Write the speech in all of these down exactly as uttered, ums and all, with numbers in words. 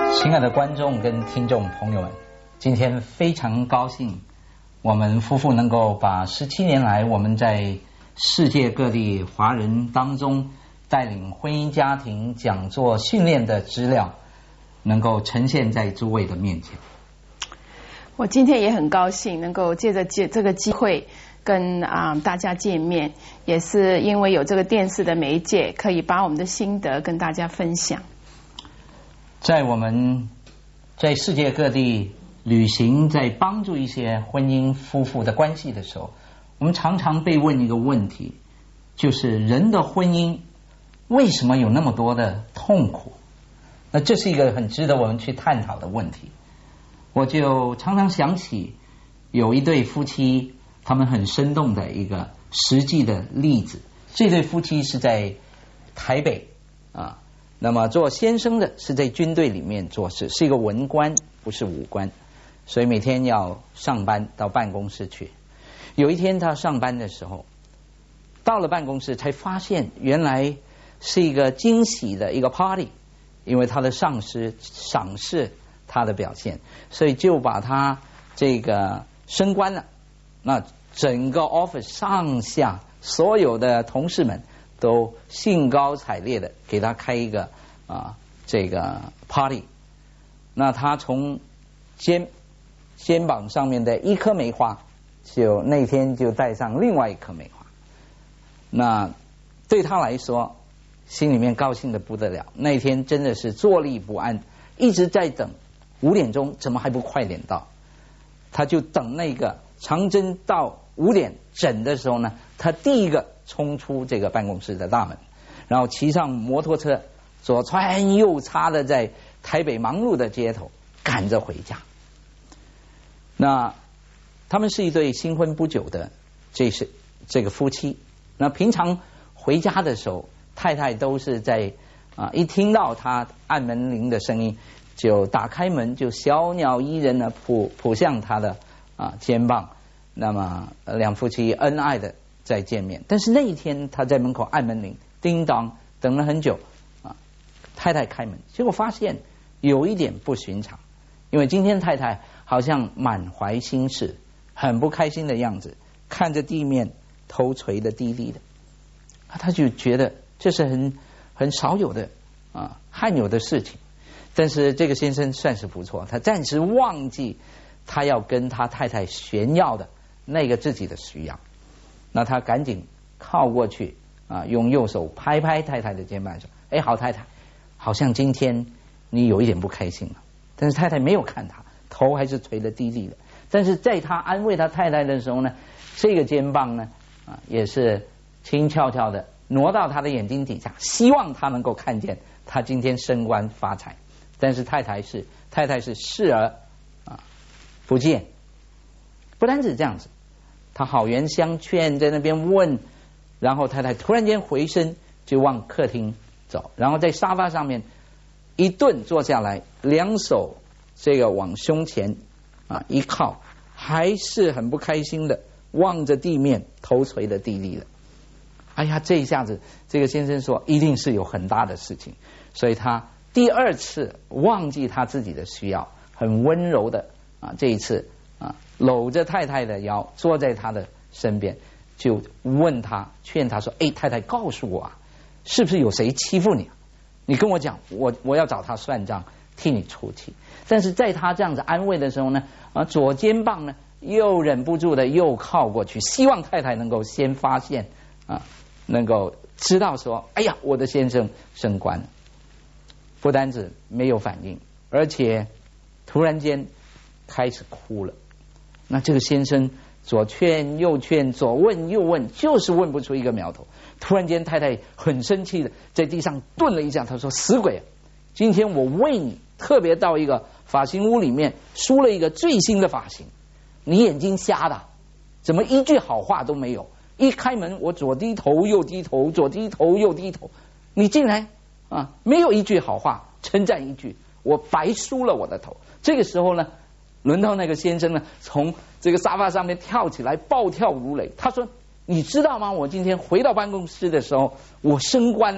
亲爱的观众跟听众朋友们，今天非常高兴，我们夫妇能够把十七年来我们在世界各地华人当中带领婚姻家庭讲座训练的资料，能够呈现在诸位的面前。 我今天也很高兴能够借着借这个机会跟啊、呃、大家见面，也是因为有这个电视的媒介，可以把我们的心得跟大家分享。 在我们在世界各地旅行，在帮助一些婚姻夫妇的关系的时候，我们常常被问一个问题，就是人的婚姻为什么有那么多的痛苦？那这是一个很值得我们去探讨的问题。我就常常想起有一对夫妻，他们很生动的一个实际的例子。这对夫妻是在台北啊，那么做先生的是在军队里面做事，是一个文官，不是武官，所以每天要上班到办公室去。有一天他上班的时候，到了办公室才发现原来是一个惊喜的一个 party， 因为他的上司赏识他的表现，所以就把他这个升官了。那整个 office 上下所有的同事们都兴高采烈的给他开一个啊这个 party。那他从肩肩膀上面的一颗梅花，就那天就带上另外一颗梅花。那对他来说，心里面高兴的不得了。那天真的是坐立不安，一直在等五点钟，怎么还不快点到？他就等那个长针到五点整的时候呢，他第一个冲出这个办公室的大门，然后骑上摩托车，左穿右插的在台北忙碌的街头赶着回家。那他们是一对新婚不久的这是这个夫妻。那平常回家的时候，太太都是在啊一听到他按门铃的声音，就打开门，就小鸟依人的扑扑向他的啊肩膀。那么两夫妻恩爱的再见面。但是那一天他在门口按门铃，叮当等了很久啊，太太开门，结果发现有一点不寻常，因为今天太太好像满怀心事，很不开心的样子，看着地面，头垂得低低的。他就觉得这是很很少有的啊罕有的事情。但是这个先生算是不错，他暂时忘记他要跟他太太炫耀的那个自己的需要。那他赶紧靠过去啊，用右手拍拍太太的肩膀说：“哎，好太太，好像今天你有一点不开心了。”但是太太没有看他，头还是垂得低低的。但是在他安慰他太太的时候呢，这个肩膀呢啊也是轻悄悄的挪到他的眼睛底下，希望他能够看见他今天升官发财。但是太太是太太是视而啊不见。不单止这样子，他好言相劝，在那边问，然后太太突然间回身就往客厅走，然后在沙发上面一顿坐下来，两手这个往胸前啊一靠，还是很不开心的望着地面，头垂得低低的。哎呀，这一下子这个先生说一定是有很大的事情，所以他第二次忘记他自己的需要，很温柔的啊这一次啊搂着太太的腰，坐在他的身边，就问他劝他说：“哎，太太，告诉我啊，是不是有谁欺负你？你跟我讲，我我要找他算账，替你出气。”但是在他这样子安慰的时候呢，啊左肩膀呢又忍不住的又靠过去，希望太太能够先发现啊，能够知道说：“哎呀，我的先生升官了。”不单止没有反应，而且突然间开始哭了。那这个先生左劝右劝，左问右问，就是问不出一个苗头。突然间太太很生气的在地上顿了一下，他说：“死鬼，今天我为你特别到一个发型屋里面梳了一个最新的发型，你眼睛瞎的，怎么一句好话都没有？一开门我左低头右低头，左低头右低头，你竟然啊没有一句好话称赞一句，我白梳了我的头。”这个时候呢，轮到那个先生呢，从这个沙发上面跳起来，暴跳如雷。他说：“你知道吗？我今天回到办公室的时候，我升官了，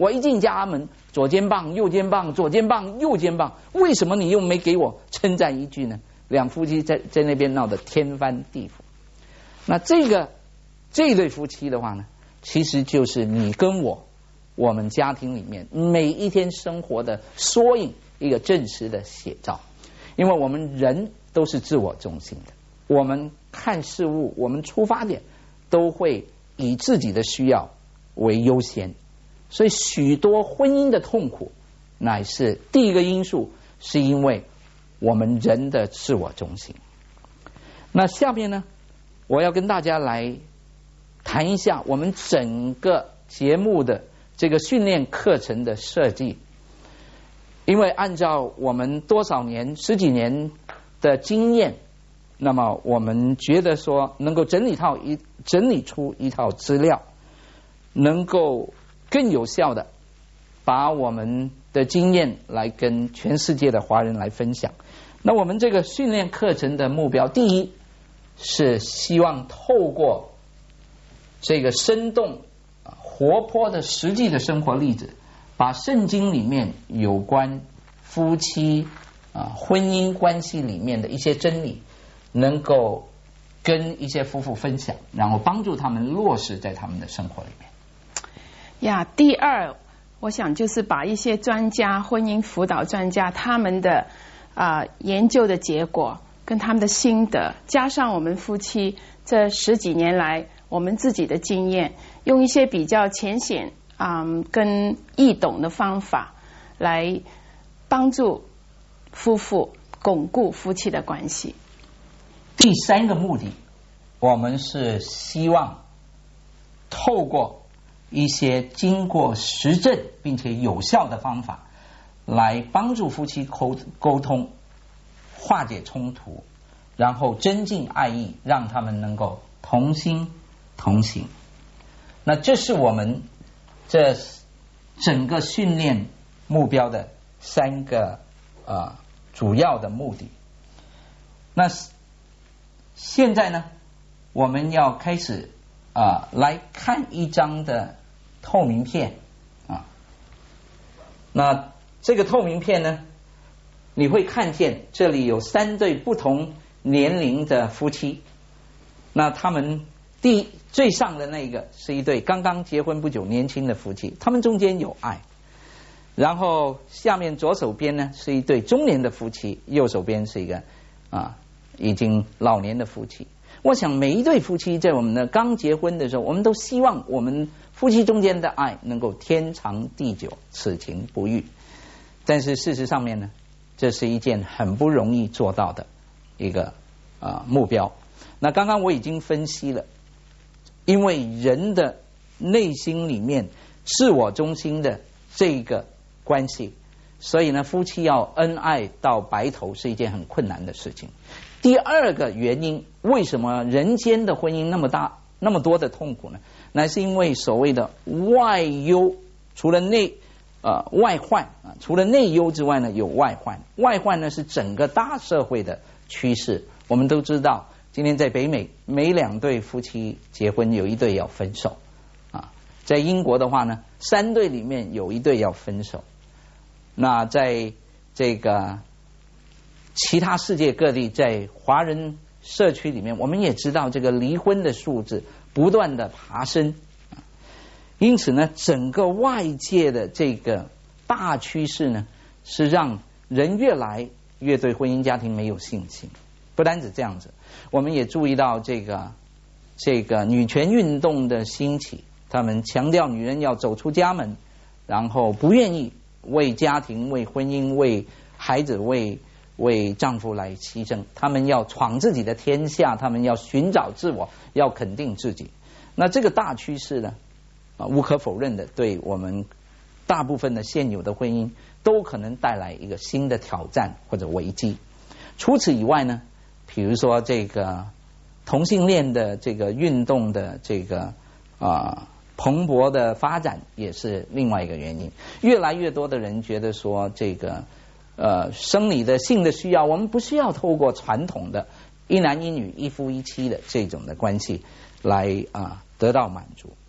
我一进家门，左肩膀右肩膀，左肩膀右肩膀，为什么你又没给我称赞一句呢？两夫妻在在那边闹得天翻地覆。那这个这对夫妻的话呢，其实就是你跟我我们家庭里面每一天生活的缩影，一个真实的写照。因为我们人都是自我中心的，我们看事物，我们出发点都会以自己的需要为优先，所以许多婚姻的痛苦乃是第一个因素，是因为我们人的自我中心。那下面呢，我要跟大家来谈一下我们整个节目的这个训练课程的设计。因为按照我们多少年十几年的经验，那么我们觉得说能够整理套一整理出一套资料，能够更有效的把我们的经验来跟全世界的华人来分享。那我们这个训练课程的目标，第一是希望透过这个生动活泼的实际的生活例子，把圣经里面有关夫妻啊婚姻关系里面的一些真理，能够跟一些夫妇分享，然后帮助他们落实在他们的生活里面。 呀，第二，我想就是把一些专家、婚姻辅导专家他们的啊、呃、研究的结果跟他们的心得，加上我们夫妻这十几年来我们自己的经验，用一些比较浅显啊、嗯、跟易懂的方法来帮助夫妇巩固夫妻的关系。 第三个目的，我们是希望透过一些经过实证并且有效的方法，来帮助夫妻沟沟通、化解冲突，然后增进爱意，让他们能够同心同行。那这是我们这整个训练目标的三个呃主要的目的。那现在呢，我们要开始啊、呃、来看一张的透明片啊。那这个透明片呢，你会看见这里有三对不同年龄的夫妻。那他们第最上的那个是一对刚刚结婚不久年轻的夫妻，他们中间有爱。然后下面左手边呢是一对中年的夫妻，右手边是一个啊已经老年的夫妻。我想每一对夫妻在我们的刚结婚的时候，我们都希望我们夫妻中间的爱能够天长地久，此情不渝。但是事实上面呢，这是一件很不容易做到的一个啊目标。那刚刚我已经分析了，因为人的内心里面自我中心的这个关系，所以呢，夫妻要恩爱到白头是一件很困难的事情。第二个原因，为什么人间的婚姻那么大那么多的痛苦呢？乃是因为所谓的外忧，除了内呃外患啊，除了内忧之外呢，有外患。外患呢是整个大社会的趋势。我们都知道，今天在北美，每两对夫妻结婚有一对要分手啊。在英国的话呢，三对里面有一对要分手。那在这个其他世界各地，在华人社区里面，我们也知道这个离婚的数字不断的爬升。因此呢，整个外界的这个大趋势呢，是让人越来越对婚姻家庭没有信心。不单止这样子，我们也注意到这个这个女权运动的兴起，他们强调女人要走出家门，然后不愿意为家庭、为婚姻、为孩子、为为丈夫来牺牲，他们要闯自己的天下，他们要寻找自我，要肯定自己。那这个大趋势呢，啊，无可否认的，对我们大部分的现有的婚姻都可能带来一个新的挑战或者危机。除此以外呢，比如说这个同性恋的这个运动的这个啊蓬勃的发展也是另外一个原因。越来越多的人觉得说，这个呃生理的性的需要，我们不需要透过传统的一男一女一夫一妻的这种的关系来啊得到满足。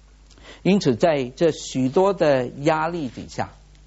因此在这许多的压力底下，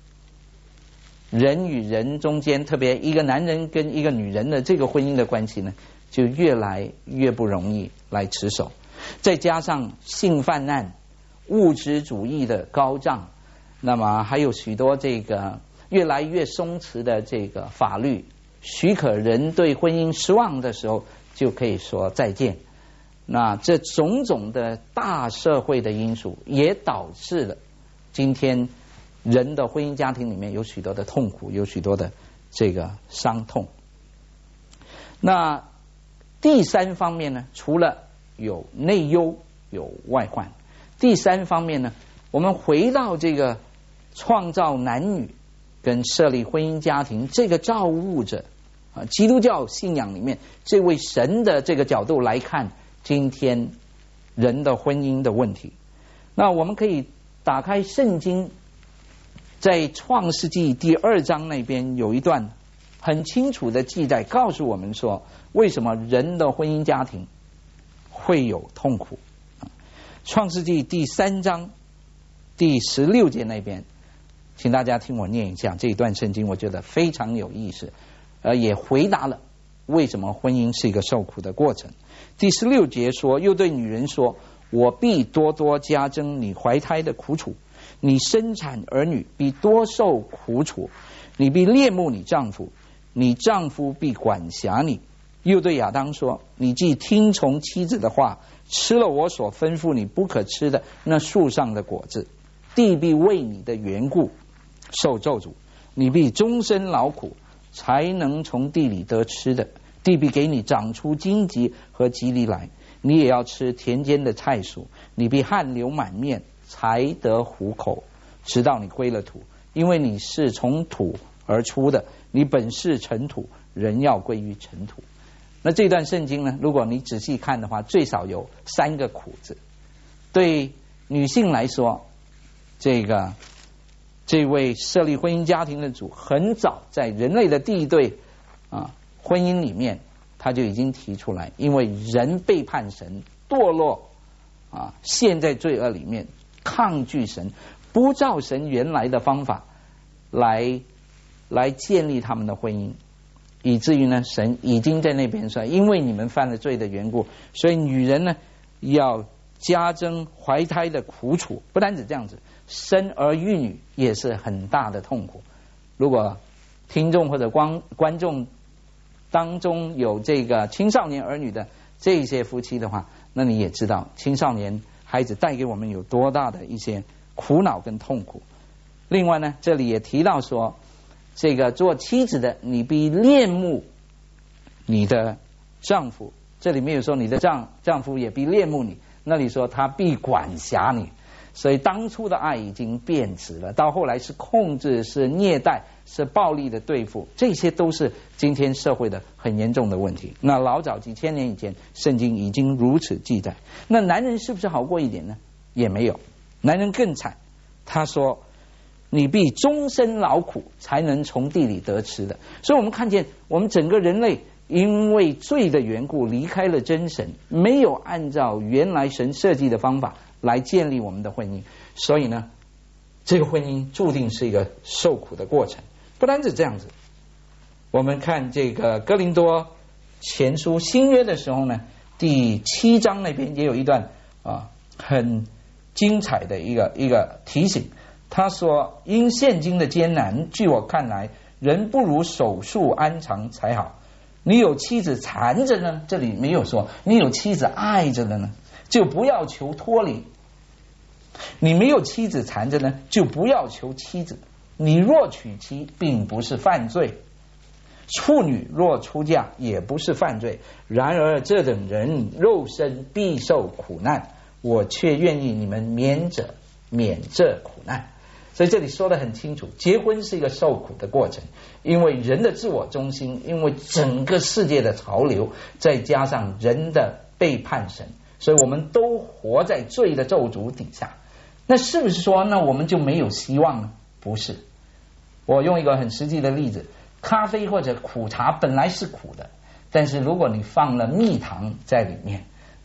人与人中间，特别一个男人跟一个女人的这个婚姻的关系呢，就越来越不容易来持守。再加上性泛滥、物质主义的高涨，那么还有许多这个越来越松弛的这个法律，许可人对婚姻失望的时候就可以说再见。那这种种的大社会的因素也导致了今天人的婚姻家庭里面有许多的痛苦，有许多的这个伤痛。那第三方面呢，除了有内忧有外患，第三方面呢，我们回到这个创造男女跟设立婚姻家庭这个造物者啊，基督教信仰里面这位神的这个角度来看今天人的婚姻的问题。那我们可以打开圣经，在创世纪第二章那边有一段很清楚的记载，告诉我们说为什么人的婚姻家庭会有痛苦。创世纪第三章第十六节那边，请大家听我念一下这一段圣经，我觉得非常有意思，呃，也回答了为什么婚姻是一个受苦的过程。第十六节说，又对女人说，我必多多加增你怀胎的苦楚，你生产儿女必多受苦楚，你必恋慕你丈夫，你丈夫必管辖你。又对亚当说，你既听从妻子的话，吃了我所吩咐你不可吃的那树上的果子，地必为你的缘故受咒诅，你必终身劳苦，才能从地里得吃的，地必给你长出荆棘和棘藜来，你也要吃田间的菜蔬，你必汗流满面，才得糊口，直到你归了土，因为你是从土而出的，你本是尘土，人要归于尘土。那这段圣经呢，如果你仔细看的话，最少有三个苦字。对女性来说，这个这位设立婚姻家庭的主很早在人类的第一对啊婚姻里面，他就已经提出来，因为人背叛神，堕落啊，陷在罪恶里面，抗拒神，不照神原来的方法来来建立他们的婚姻，以至于呢，神已经在那边说，因为你们犯了罪的缘故，所以女人呢要加增怀胎的苦楚。不单止这样子，生儿育女也是很大的痛苦。如果听众或者观观众当中有这个青少年儿女的这些夫妻的话，那你也知道青少年孩子带给我们有多大的一些苦恼跟痛苦。另外呢，这里也提到说，这个做妻子的，你必恋慕你的丈夫，这里没有说你的丈丈夫也必恋慕你，那里说他必管辖你。所以当初的爱已经变质了，到后来是控制，是虐待，是暴力的对付，这些都是今天社会的很严重的问题。那老早几千年以前圣经已经如此记载。那男人是不是好过一点呢？也没有，男人更惨。他说你必终身劳苦，才能从地里得吃的。所以我们看见我们整个人类因为罪的缘故离开了真神，没有按照原来神设计的方法来建立我们的婚姻，所以呢，这个婚姻注定是一个受苦的过程。不单是这样子，我们看这个哥林多前书新约的时候呢，第七章那边也有一段啊很精彩的一个一个提醒。他说，因现今的艰难，据我看来，人不如手术安常才好。你有妻子缠着呢，这里没有说你有妻子爱着的呢，就不要求脱离。你没有妻子缠着呢，就不要求妻子。你若娶妻，并不是犯罪；处女若出嫁，也不是犯罪。然而这等人肉身必受苦难，我却愿意你们免者免这苦难。所以这里说得很清楚，结婚是一个受苦的过程，因为人的自我中心，因为整个世界的潮流，再加上人的背叛神，所以我们都活在罪的咒诅底下。那是不是说那我们就没有希望呢？不是。我用一个很实际的例子，咖啡或者苦茶本来是苦的，但是如果你放了蜜糖在里面，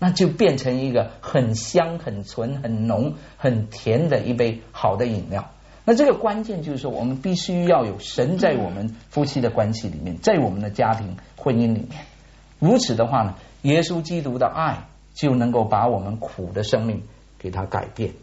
那就变成一个很香、很纯、很浓、很甜的一杯好的饮料。那这个关键就是说，我们必须要有神在我们夫妻的关系里面，在我们的家庭婚姻里面。如此的话呢，耶稣基督的爱就能够把我们苦的生命给它改变。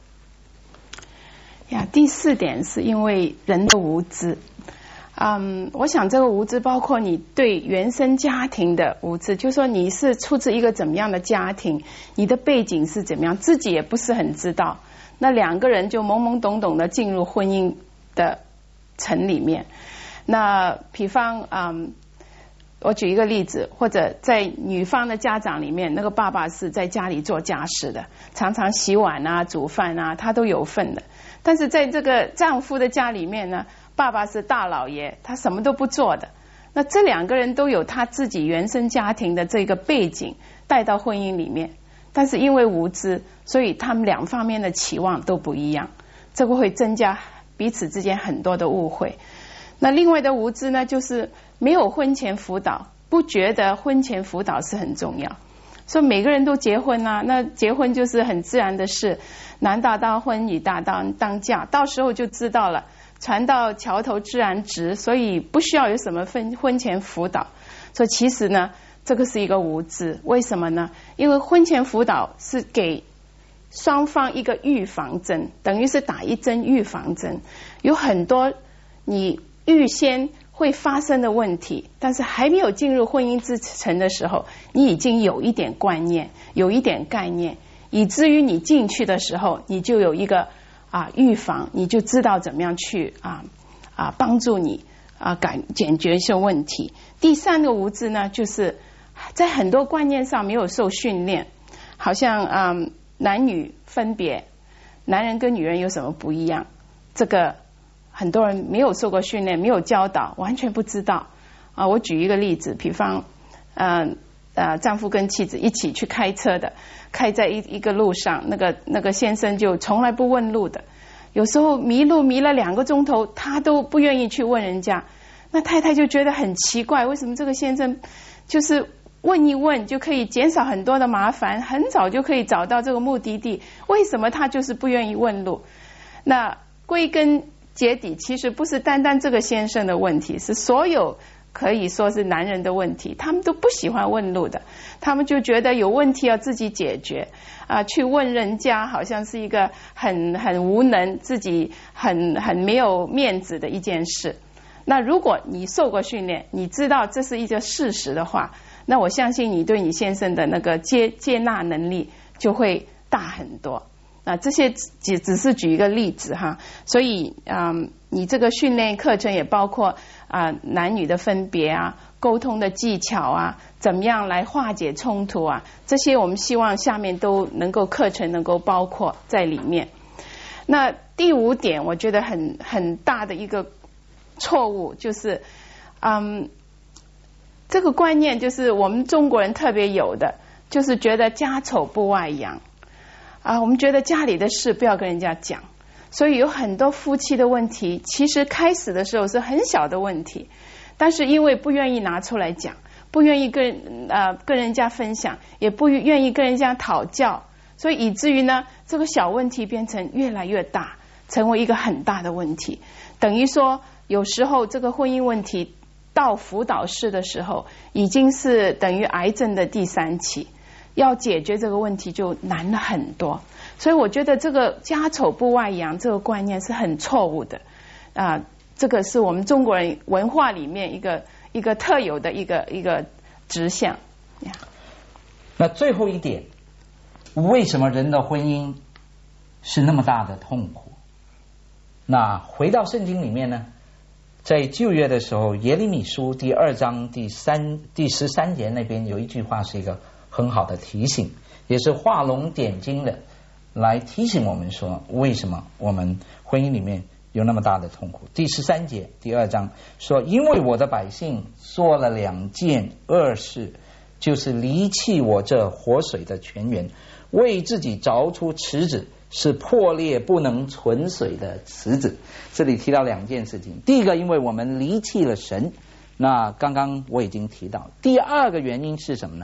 呀，第四点是因为人的无知。嗯，我想这个无知包括你对原生家庭的无知，就是说你是出自一个怎么样的家庭，你的背景是怎么样，自己也不是很知道，那两个人就懵懵懂懂的进入婚姻的城里面。那比方嗯，我举一个例子，或者在女方的家长里面，那个爸爸是在家里做家事的，常常洗碗啊、煮饭啊，他都有份的。但是在这个丈夫的家里面呢，爸爸是大老爷，他什么都不做的。那这两个人都有他自己原生家庭的这个背景带到婚姻里面，但是因为无知，所以他们两方面的期望都不一样，这个会增加彼此之间很多的误会。那另外的无知呢，就是没有婚前辅导，不觉得婚前辅导是很重要。所以每个人都结婚啊，那结婚就是很自然的事，男大当婚，女大当当嫁，到时候就知道了，船到桥头自然直，所以不需要有什么婚婚前辅导。所以其实呢，这个是一个无知。为什么呢？因为婚前辅导是给双方一个预防针，等于是打一针预防针，有很多你预先会发生的问题，但是还没有进入婚姻之城的时候，你已经有一点观念，有一点概念，以至于你进去的时候，你就有一个啊预防，你就知道怎么样去啊啊帮助你啊改解决一些问题。第三个无知呢，就是在很多观念上没有受训练，好像啊男女分别，男人跟女人有什么不一样，这个很多人没有受过训练，没有教导，完全不知道啊。我举一个例子，比方，呃呃，丈夫跟妻子一起去开车的，开在一一个路上，那个那个先生就从来不问路的，有时候迷路迷了两个钟头，他都不愿意去问人家。那太太就觉得很奇怪，为什么这个先生就是问一问就可以减少很多的麻烦，很早就可以找到这个目的地，为什么他就是不愿意问路？那归根结底其实不是单单这个先生的问题，是所有可以说是男人的问题，他们都不喜欢问路的，他们就觉得有问题要自己解决啊，去问人家好像是一个很很无能，自己很很没有面子的一件事。那如果你受过训练，你知道这是一个事实的话，那我相信你对你先生的那个接接纳能力就会大很多。啊，这些只只是举一个例子哈，所以嗯，你这个训练课程也包括啊男女的分别啊，沟通的技巧啊，怎么样来化解冲突啊，这些我们希望下面都能够课程能够包括在里面。那第五点，我觉得很很大的一个错误就是，嗯，这个观念就是我们中国人特别有的，就是觉得家丑不外扬。啊，我们觉得家里的事不要跟人家讲，所以有很多夫妻的问题，其实开始的时候是很小的问题，但是因为不愿意拿出来讲，不愿意跟呃跟人家分享，也不愿意跟人家讨教，所以以至于呢，这个小问题变成越来越大，成为一个很大的问题。等于说，有时候这个婚姻问题到辅导室的时候，已经是等于癌症的第三期。要解决这个问题就难了很多，所以我觉得这个家丑不外扬这个观念是很错误的啊，这个是我们中国人文化里面一个一个特有的一个一个指向。 那最后一点，为什么人的婚姻是那么大的痛苦？那回到圣经里面呢，在旧约的时候，耶利米书第二章第三第十三节那边有一句话是一个很好的提醒，也是画龙点睛的来提醒我们说，为什么我们婚姻里面有那么大的痛苦。第十三节第二章说，因为我的百姓做了两件恶事，就是离弃我这活水的泉源，为自己凿出池子，是破裂不能存水的池子。这里提到两件事情，第一个，因为我们离弃了神，那刚刚我已经提到。第二个原因是什么呢？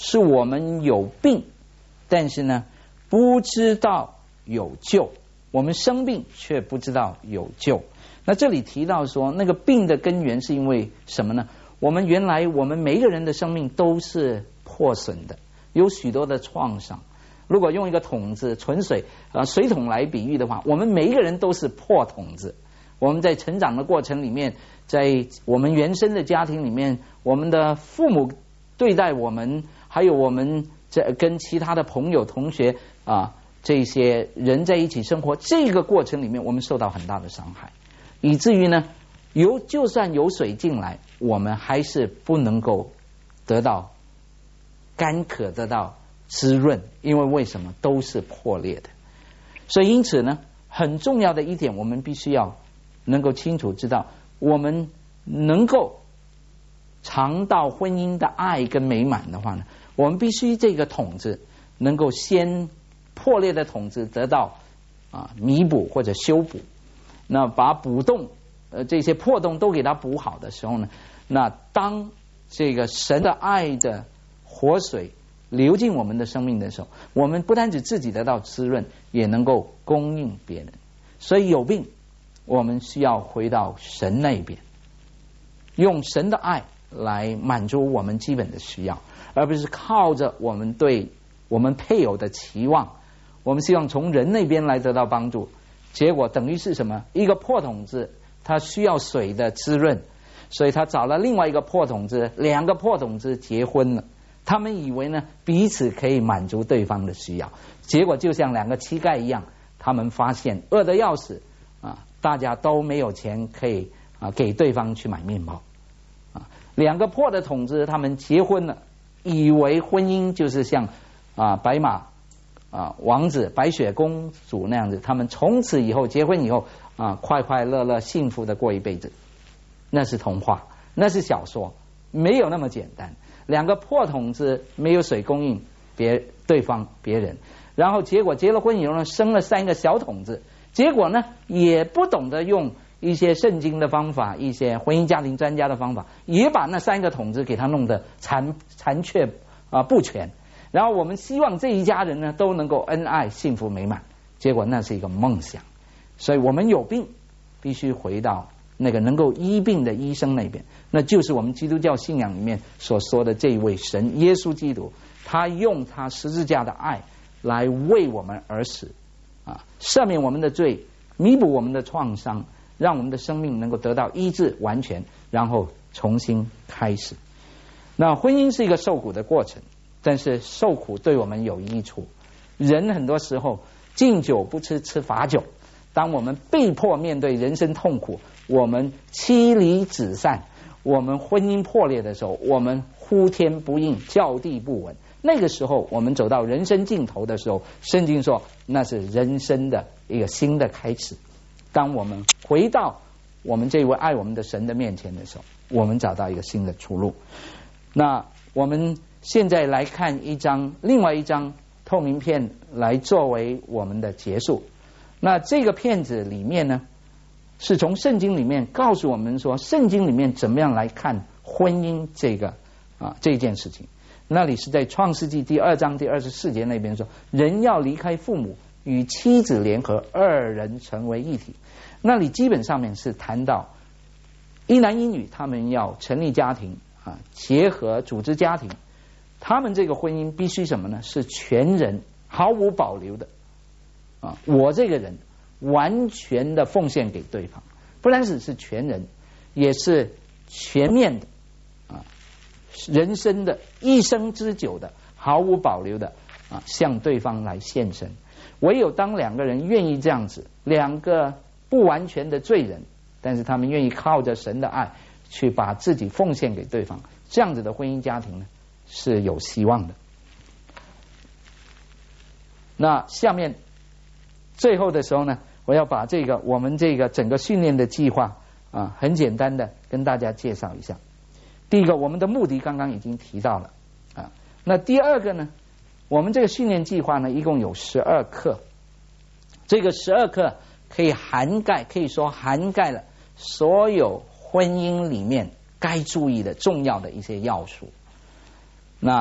是我们有病，但是呢不知道有救，我们生病却不知道有救。那这里提到说，那个病的根源是因为什么呢？我们原来我们每一个人的生命都是破损的，有许多的创伤。如果用一个桶子纯水呃水桶来比喻的话，我们每一个人都是破桶子。我们在成长的过程里面，在我们原生的家庭里面，我们的父母对待我们，还有我们这跟其他的朋友同学啊这些人在一起生活，这个过程里面我们受到很大的伤害，以至于呢有就算有水进来，我们还是不能够得到干渴，得到滋润，因为为什么？都是破裂的。所以因此呢，很重要的一点，我们必须要能够清楚知道，我们能够尝到婚姻的爱跟美满的话呢，我们必须这个桶子能够先破裂的桶子得到啊弥补或者修补，那把补洞呃这些破洞都给它补好的时候呢，那当这个神的爱的活水流进我们的生命的时候，我们不单只自己得到滋润，也能够供应别人。所以有病，我们需要回到神那边，用神的爱来满足我们基本的需要，而不是靠着我们对我们配偶的期望。我们希望从人那边来得到帮助，结果等于是什么？一个破桶子它需要水的滋润，所以他找了另外一个破桶子，两个破桶子结婚了。他们以为呢彼此可以满足对方的需要，结果就像两个乞丐一样，他们发现饿得要死啊，大家都没有钱可以啊给对方去买面包啊。两个破的桶子，他们结婚了，以为婚姻就是像啊白马啊王子、白雪公主那样子，他们从此以后结婚以后啊快快乐乐幸福的过一辈子。那是童话，那是小说，没有那么简单。两个破桶子没有水供应别对方别人，然后结果结了婚以后呢，生了三个小桶子，结果呢也不懂得用一些圣经的方法，一些婚姻家庭专家的方法，也把那三个桶子给他弄得残残缺啊不全。然后我们希望这一家人呢都能够恩爱幸福美满，结果那是一个梦想。所以我们有病，必须回到那个能够医病的医生那边，那就是我们基督教信仰里面所说的这一位神耶稣基督，他用他十字架的爱来为我们而死啊，赦免我们的罪，弥补我们的创伤，让我们的生命能够得到医治完全，然后重新开始。那婚姻是一个受苦的过程，但是受苦对我们有益处。人很多时候敬酒不吃吃罚酒，当我们被迫面对人生痛苦，我们妻离子散，我们婚姻破裂的时候，我们呼天不应，叫地不闻，那个时候我们走到人生尽头的时候，圣经说那是人生的一个新的开始。当我们回到我们这位爱我们的神的面前的时候，我们找到一个新的出路。那我们现在来看一张另外一张透明片来作为我们的结束。那这个片子里面呢，是从圣经里面告诉我们说，圣经里面怎么样来看婚姻这个啊这件事情。那里是在创世纪第二章第二十四节那边说，人要离开父母，与妻子联合，二人成为一体。那里基本上面是谈到一男一女他们要成立家庭啊，结合组织家庭，他们这个婚姻必须什么呢？是全人毫无保留的啊，我这个人完全的奉献给对方，不单只是全人，也是全面的啊，人生的一生之久的毫无保留的啊，向对方来献身。唯有当两个人愿意这样子，两个不完全的罪人，但是他们愿意靠着神的爱去把自己奉献给对方，这样子的婚姻家庭呢是有希望的。那下面最后的时候呢，我要把这个我们这个整个训练的计划啊，很简单的跟大家介绍一下。第一个，我们的目的刚刚已经提到了啊。那第二个呢，我们这个训练计划呢，一共有十二课。这个十二课可以涵盖，可以说涵盖了所有婚姻里面该注意的重要的一些要素。那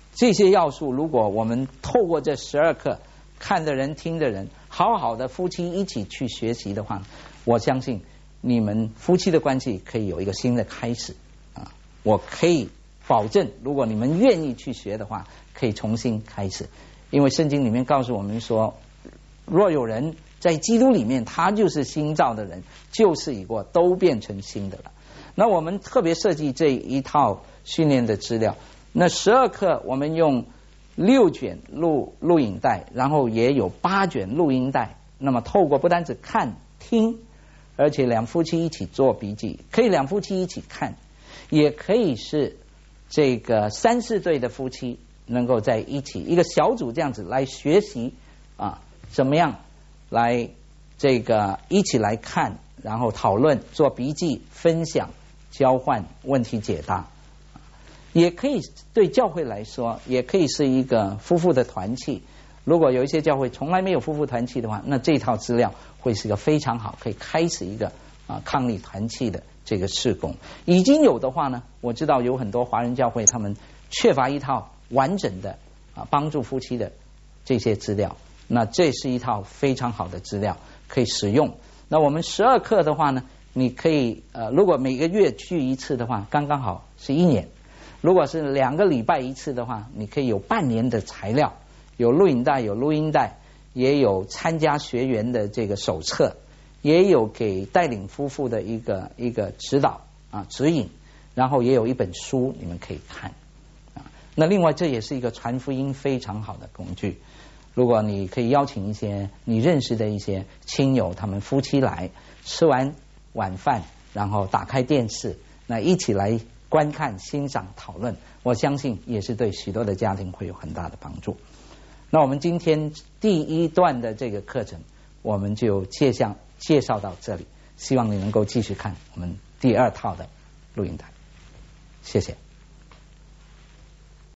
这些要素，如果我们透过这十二课看的人听的人，好好的夫妻一起去学习的话，我相信你们夫妻的关系可以有一个新的开始啊！我可以保证，如果你们愿意去学的话，可以重新开始。因为圣经里面告诉我们说，若有人在基督里面，他就是新造的人，旧事已过，都变成新的了。那我们特别设计这一套训练的资料，那十二课我们用六卷录录影带，然后也有八卷录音带。那么透过不单只看听，而且两夫妻一起做笔记，可以两夫妻一起看，也可以是这个三四对的夫妻能够在一起一个小组这样子来学习啊，怎么样来这个一起来看，然后讨论、做笔记、分享、交换、问题解答。也可以对教会来说，也可以是一个夫妇的团契。如果有一些教会从来没有夫妇团契的话，那这套资料会是一个非常好，可以开始一个啊伉俪团契的这个事工。已经有的话呢，我知道有很多华人教会他们缺乏一套完整的啊帮助夫妻的这些资料，那这是一套非常好的资料可以使用。那我们十二课的话呢，你可以呃如果每个月聚一次的话，刚刚好是一年。如果是两个礼拜一次的话，你可以有半年的材料，有录影带，有录音带，也有参加学员的这个手册，也有给带领夫妇的一个一个指导啊指引，然后也有一本书你们可以看啊。那另外这也是一个传福音非常好的工具。如果你可以邀请一些你认识的一些亲友，他们夫妻来吃完晚饭，然后打开电视，那一起来观看、欣赏、讨论，我相信也是对许多的家庭会有很大的帮助。那我们今天第一段的这个课程，我们就介绍介绍到这里，希望你能够继续看我们第二套的录影带。谢谢。